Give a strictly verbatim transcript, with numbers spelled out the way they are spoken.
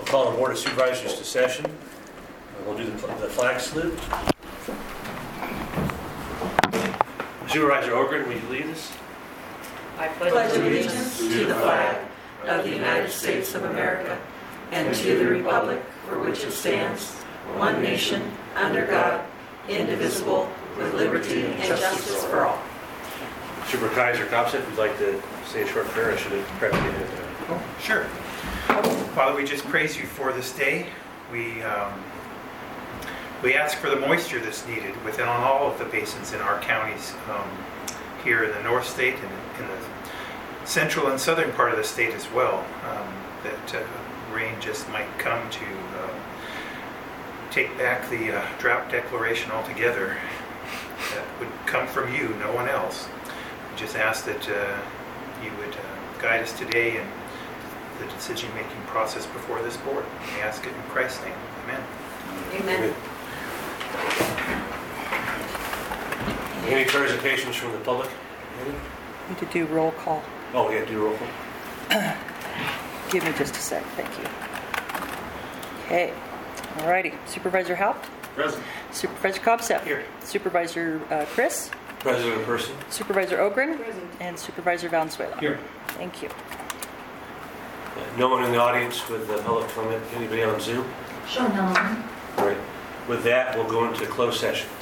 Call the Board of Supervisors to session. We'll do the, the flag salute. Supervisor Ogren, will you lead us? I pledge allegiance to the flag of the United States of America and to the republic for which it stands, one nation, under God, indivisible, with liberty and justice for all. Supervisor Kopsik, would you like to say a short prayer? I should have prepped you ahead of time. Oh, sure. Father, we just praise you for this day. We um, we ask for the moisture that's needed within all of the basins in our counties, um, here in the North State and in the central and southern part of the state as well, um, that uh, rain just might come to uh, take back the uh, drought declaration altogether. That would come from you, no one else. We just ask that uh, you would uh, guide us today in the decision-making process before this board. We ask it in Christ's name. Amen. Amen. Any presentations from the public? Any? Need to do roll call. Oh, yeah, do roll call. Give me just a sec. Thank you. Okay. Alrighty. Supervisor Haupt. Present. Supervisor Kopsik. Here. Supervisor uh, Chris. President in person. Supervisor Ogren. Present. And Supervisor Valenzuela. Here. Thank you. Uh, no one in the audience with uh, public comment. Anybody on Zoom? Sure, no. All right. With that, we'll go into closed session.